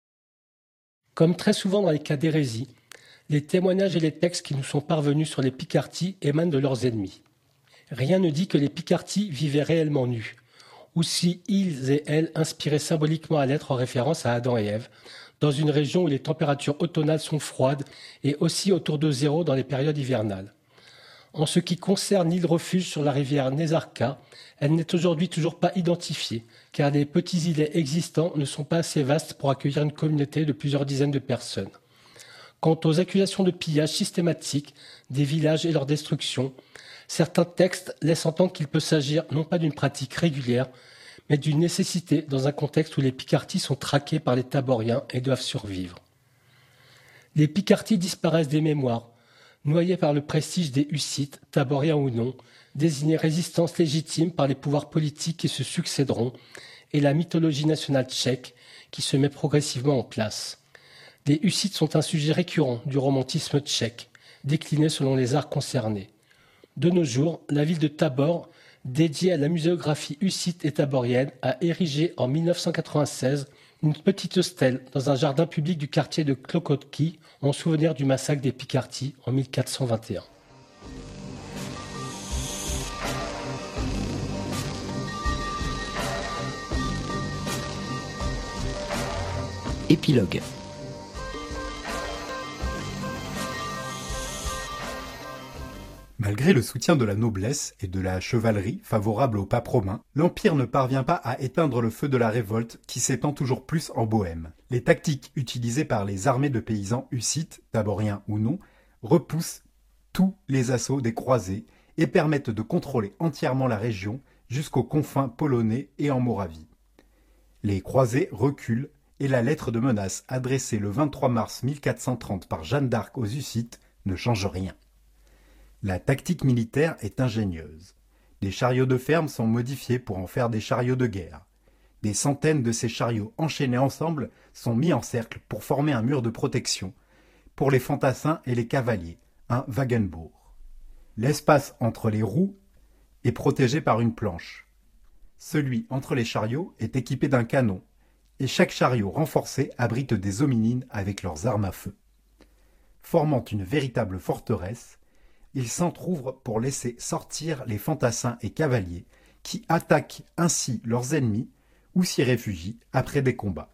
Comme très souvent dans les cas d'hérésie, les témoignages et les textes qui nous sont parvenus sur les Picartis émanent de leurs ennemis. Rien ne dit que les Picartis vivaient réellement nus, ou si ils et elles inspiraient symboliquement à l'être en référence à Adam et Ève, dans une région où les températures automnales sont froides et aussi autour de zéro dans les périodes hivernales. En ce qui concerne l'île refuge sur la rivière Nezarka, elle n'est aujourd'hui toujours pas identifiée, car les petits îlets existants ne sont pas assez vastes pour accueillir une communauté de plusieurs dizaines de personnes. Quant aux accusations de pillage systématique des villages et leur destruction, certains textes laissent entendre qu'il peut s'agir non pas d'une pratique régulière, mais d'une nécessité dans un contexte où les Picartis sont traqués par les Taboriens et doivent survivre. Les Picartis disparaissent des mémoires, noyés par le prestige des Hussites, Taboriens ou non, désignés résistance légitime par les pouvoirs politiques qui se succéderont, et la mythologie nationale tchèque qui se met progressivement en place. Les Hussites sont un sujet récurrent du romantisme tchèque, décliné selon les arts concernés. De nos jours, la ville de Tabor, dédiée à la muséographie hussite et taborienne, a érigé en 1996 une petite stèle dans un jardin public du quartier de Klokotki en souvenir du massacre des Picartis en 1421. Épilogue. Malgré le soutien de la noblesse et de la chevalerie favorable au pape romain, l'Empire ne parvient pas à éteindre le feu de la révolte qui s'étend toujours plus en Bohême. Les tactiques utilisées par les armées de paysans hussites, taboriens ou non, repoussent tous les assauts des croisés et permettent de contrôler entièrement la région jusqu'aux confins polonais et en Moravie. Les croisés reculent et la lettre de menace adressée le 23 mars 1430 par Jeanne d'Arc aux hussites ne change rien. La tactique militaire est ingénieuse. Des chariots de ferme sont modifiés pour en faire des chariots de guerre. Des centaines de ces chariots enchaînés ensemble sont mis en cercle pour former un mur de protection pour les fantassins et les cavaliers, un Wagenburg. L'espace entre les roues est protégé par une planche. Celui entre les chariots est équipé d'un canon, et chaque chariot renforcé abrite des hominines avec leurs armes à feu. Formant une véritable forteresse, ils s'entr'ouvrent pour laisser sortir les fantassins et cavaliers qui attaquent ainsi leurs ennemis ou s'y réfugient après des combats.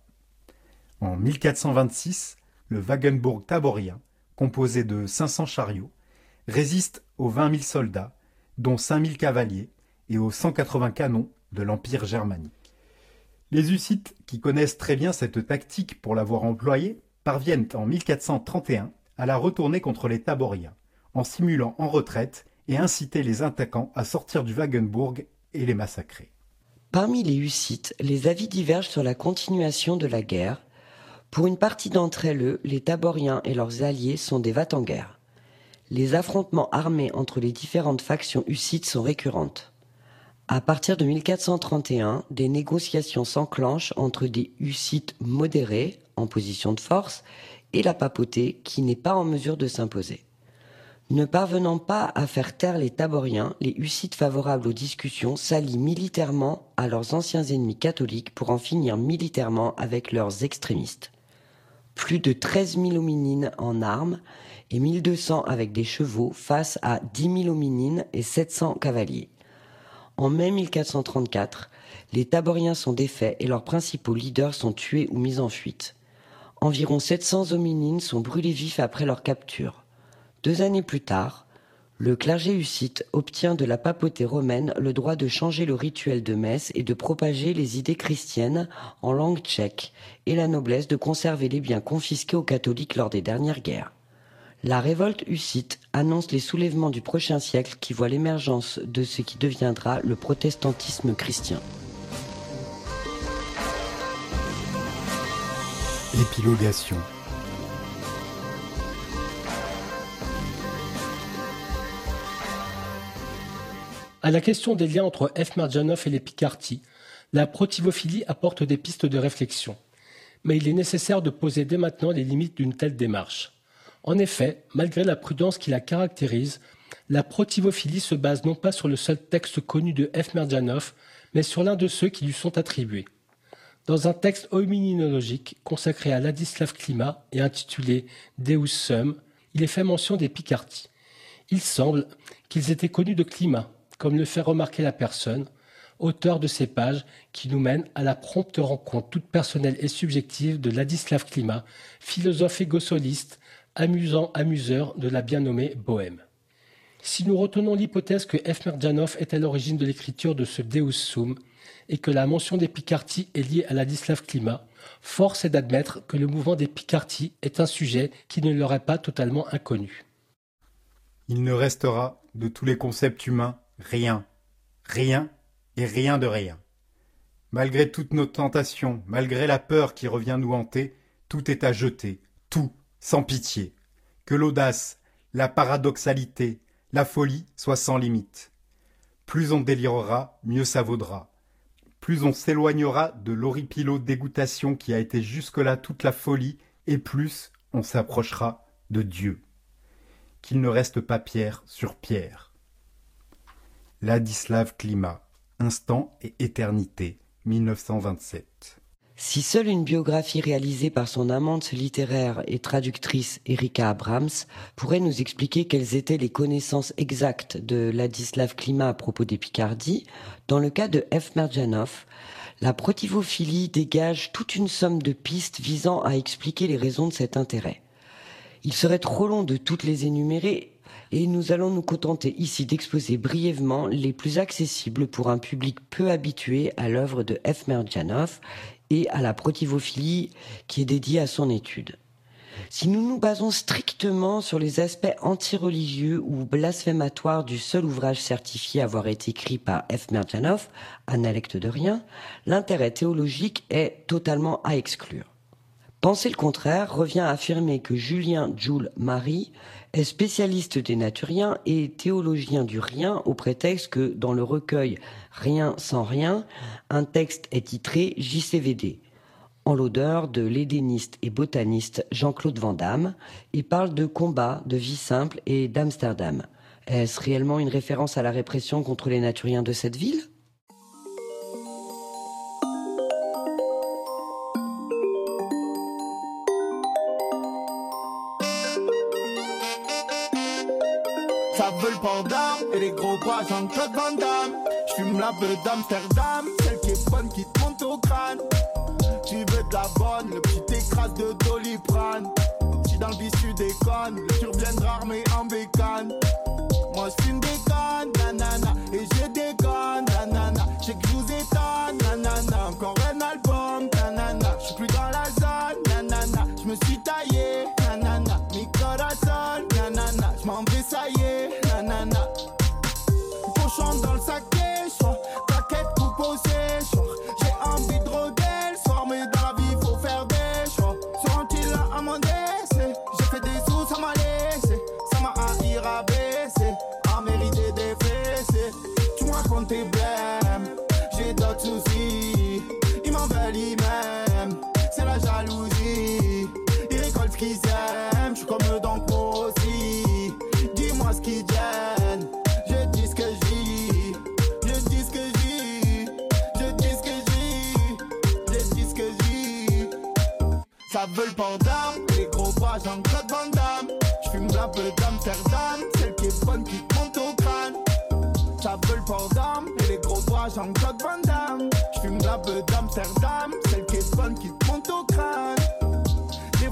En 1426, le Wagenburg taborien, composé de 500 chariots, résiste aux 20 000 soldats, dont 5 000 cavaliers, et aux 180 canons de l'Empire germanique. Les Hussites, qui connaissent très bien cette tactique pour l'avoir employée, parviennent en 1431 à la retourner contre les Taboriens, en simulant en retraite et inciter les attaquants à sortir du Wagenburg et les massacrer. Parmi les Hussites, les avis divergent sur la continuation de la guerre. Pour une partie d'entre elles, les Taboriens et leurs alliés sont des va-t-en-guerre. Les affrontements armés entre les différentes factions hussites sont récurrentes. À partir de 1431, des négociations s'enclenchent entre des Hussites modérés, en position de force, et la papauté qui n'est pas en mesure de s'imposer. Ne parvenant pas à faire taire les Taboriens, les Hussites favorables aux discussions s'allient militairement à leurs anciens ennemis catholiques pour en finir militairement avec leurs extrémistes. Plus de 13 000 hominines en armes et 1200 avec des chevaux face à 10 000 hominines et 700 cavaliers. En mai 1434, les Taboriens sont défaits et leurs principaux leaders sont tués ou mis en fuite. Environ 700 hominines sont brûlés vifs après leur capture. 2 années plus tard, le clergé hussite obtient de la papauté romaine le droit de changer le rituel de messe et de propager les idées chrétiennes en langue tchèque et la noblesse de conserver les biens confisqués aux catholiques lors des dernières guerres. La révolte hussite annonce les soulèvements du prochain siècle qui voient l'émergence de ce qui deviendra le protestantisme chrétien. Épilogation. À la question des liens entre F. Merdjanov et les Picardie, la protivophilie apporte des pistes de réflexion. Mais il est nécessaire de poser dès maintenant les limites d'une telle démarche. En effet, malgré la prudence qui la caractérise, la protivophilie se base non pas sur le seul texte connu de F. Merdjanov, mais sur l'un de ceux qui lui sont attribués. Dans un texte homininologique consacré à Ladislav Klima et intitulé Deus Sum, il est fait mention des Picardie. Il semble qu'ils étaient connus de Klima, comme le fait remarquer la personne, auteur de ces pages qui nous mènent à la prompte rencontre toute personnelle et subjective de Ladislav Klima, philosophe égosoliste, amuseur de la bien nommée Bohème. Si nous retenons l'hypothèse que F. Merdjanov est à l'origine de l'écriture de ce Deus Sum, et que la mention des Picardie est liée à Ladislav Klima, force est d'admettre que le mouvement des Picardie est un sujet qui ne leur est pas totalement inconnu. Il ne restera de tous les concepts humains rien, rien et rien de rien. Malgré toutes nos tentations, malgré la peur qui revient nous hanter, tout est à jeter, tout, sans pitié. Que l'audace, la paradoxalité, la folie soient sans limite. Plus on délirera, mieux ça vaudra. Plus on s'éloignera de l'horripilo-dégoûtation qui a été jusque-là toute la folie, et plus on s'approchera de Dieu. Qu'il ne reste pas pierre sur pierre. Ladislav Klima, Instant et éternité, 1927. Si seule une biographie réalisée par son amante littéraire et traductrice Erika Abrams pourrait nous expliquer quelles étaient les connaissances exactes de Ladislav Klima à propos des Picardie, dans le cas de F. Merdjanov, la protivophilie dégage toute une somme de pistes visant à expliquer les raisons de cet intérêt. Il serait trop long de toutes les énumérer et nous allons nous contenter ici d'exposer brièvement les plus accessibles pour un public peu habitué à l'œuvre de F. Merdjanov et à la protivophilie qui est dédiée à son étude. Si nous nous basons strictement sur les aspects antireligieux ou blasphématoires du seul ouvrage certifié avoir été écrit par F. Merdjanov, Analecte de rien, l'intérêt théologique est totalement à exclure. Penser le contraire revient à affirmer que Julien Jules Marie est spécialiste des naturiens et théologien du rien au prétexte que, dans le recueil Rien sans rien, un texte est titré JCVD, en l'odeur de l'édéniste et botaniste Jean-Claude Van Damme, et parle de combat, de vie simple et d'Amsterdam. Est-ce réellement une référence à la répression contre les naturiens de cette ville ? Ça veut le panda et les gros bras Jean-Claude Van Damme. J'fume la beuh d'Amsterdam, celle qui est bonne qui te monte au crâne. Tu veux de la bonne, le petit écrase de Doliprane. Si dans le bis tu déconnes, le tu reviendras armé en bécane. Moi j'fume des cannes, nanana, et je déconne, nanana. J'ai que je vous étonne, nanana. Encore un album, nanana. J'suis plus dans la zone, nanana. J'me suis taillé, nanana. Mi corazon, nanana. J'm'en vais, ça y est, nanana. Cochon dans le saké, soir. Plaquette coupe au séchoir. J'ai envie de rôder le soir, mais dans la vie faut faire des choix. Seront-ils là à m'en laisser? J'ai fait des sous, ça m'a laissé. Ça m'a haï rabaissé, à mériter des fessées. Tu me racontes tes blèmes, j'ai d'autres soucis. Ils m'en veulent, ils m'aiment, c'est la jalousie. Ils récoltent ce qu'ils aiment, j'suis comme eux donc moi aussi. Dis-moi ce qu'ils gêne, je dis ce que je dis. Je dis ce que je dis, je dis ce que je dis, je dis ce que je dis. Ça veut le panda, les gros bras Jean-Claude Van Damme. J'fume la beuh d'Amsterdam, celle qui est bonne qui te monte au crâne. Ça veut le panda, et les gros bras Jean-Claude Van Damme. J'fume la beuh d'Amsterdam, celle qui est bonne qui te monte au crâne.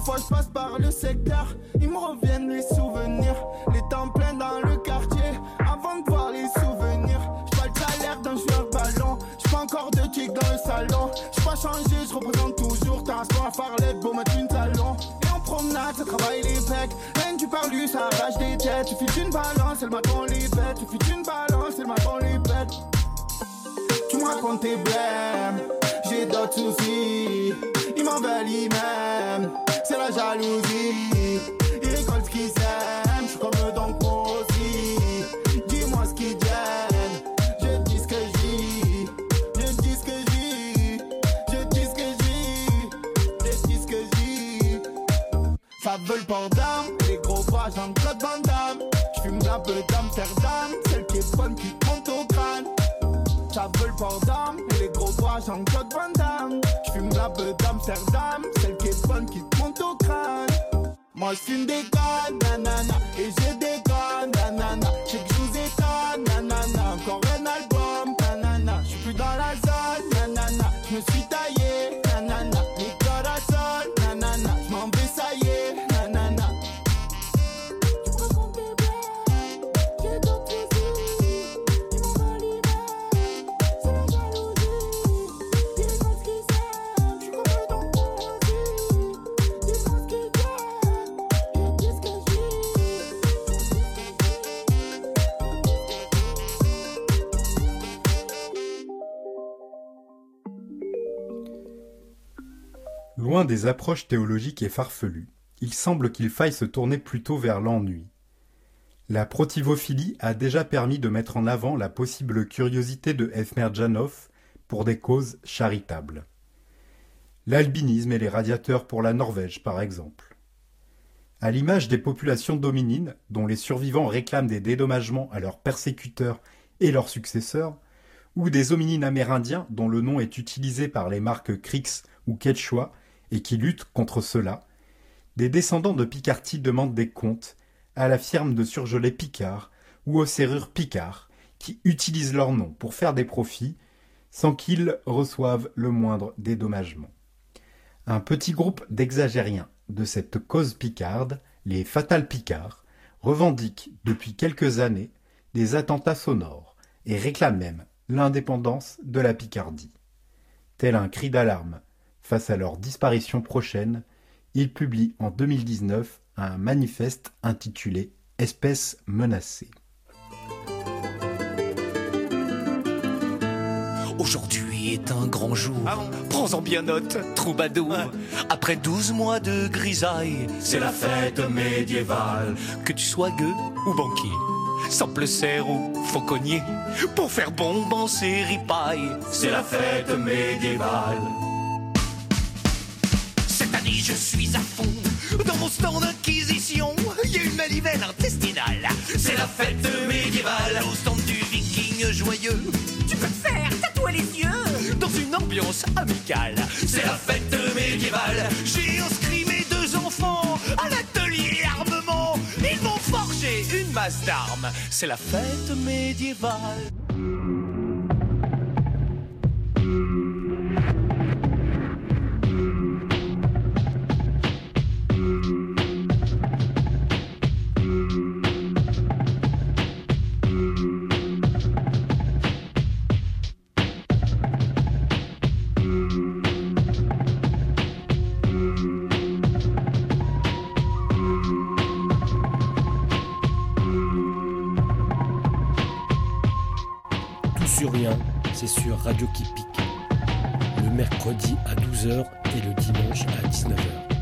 fois je passe par le secteur, ils me reviennent les souvenirs. Les temps pleins dans le quartier, avant de voir les souvenirs. J'suis pas le salaire d'un joueur ballon, j'suis pas encore de kick dans le salon. J'suis pas changé, j'représente toujours. T'as un sport à Farlette, beau mettre une talon. Et en promenade, ça travaille les becs. Rien du parlu, ça arrache des têtes. Tu files une balance, elle m'attend les bêtes. Tu files une balance, elle m'attend les bêtes. Tu me racontes tes blèmes, j'ai d'autres soucis. Ils m'en veulent ils-mêmes, c'est la jalousie. Ils récoltent ce qu'ils aiment, je suis comme eux donc moi aussi. Dis-moi ce qu'ils viennent, je dis ce que j'dis. Je dis ce que j'dis, je dis ce que j'dis, je dis ce que j'dis. Ça veut le pendant, les gros bras Jean-Claude Van Damme. J'fume la peu d'Amsterdam, celle qui est bonne qui te monte au crâne. Ça veut le pendant, les gros bras Jean-Claude Van Damme. J'fume la peu d'Amsterdam, celle qui est bonne qui te monte au crâne. Moi j'fume des cannes, nanana, et je déconne, nanana. J'sais que j'vous étonne, nanana. Encore un album, nanana. J'suis plus dans la zone, nanana. J'me suis taillé, nanana. Les cordes à sol, nanana. J'm'en vais, ça y est, nanana. Loin des approches théologiques et farfelues, il semble qu'il faille se tourner plutôt vers l'ennui. La protivophilie a déjà permis de mettre en avant la possible curiosité de F. Merdjanov pour des causes charitables. L'albinisme et les radiateurs pour la Norvège, par exemple. À l'image des populations dominines, dont les survivants réclament des dédommagements à leurs persécuteurs et leurs successeurs, ou des hominines amérindiens dont le nom est utilisé par les marques Krix ou Quechua et qui luttent contre cela, des descendants de Picarty demandent des comptes à la firme de surgelés Picard ou aux serrures Picard qui utilisent leur nom pour faire des profits sans qu'ils reçoivent le moindre dédommagement. Un petit groupe d'exagériens de cette cause picarde, les Fatal Picards, revendiquent depuis quelques années des attentats sonores et réclament même l'indépendance de la Picardie. Tel un cri d'alarme face à leur disparition prochaine, ils publient en 2019 un manifeste intitulé « Espèces menacées ». Aujourd'hui est un grand jour, prends-en bien note, troubadour. Après 12 mois de grisaille, c'est la fête médiévale. Que tu sois gueux ou banquier, simple cerf ou fauconnier, pour faire bombancer ripaille, c'est la fête médiévale. Cette année je suis à fond, dans mon stand d'inquisition, il y a une manivelle intestinale, c'est la fête médiévale. Au stand du viking joyeux, tu peux te faire tatouer les yeux, dans une ambiance amicale, c'est la fête médiévale. J'ai inscrit mes 2 enfants à l'atelier armement, ils vont forger une masse d'armes, c'est la fête médiévale. Rien, c'est sur Radio qui pique, le mercredi à 12h et le dimanche à 19h.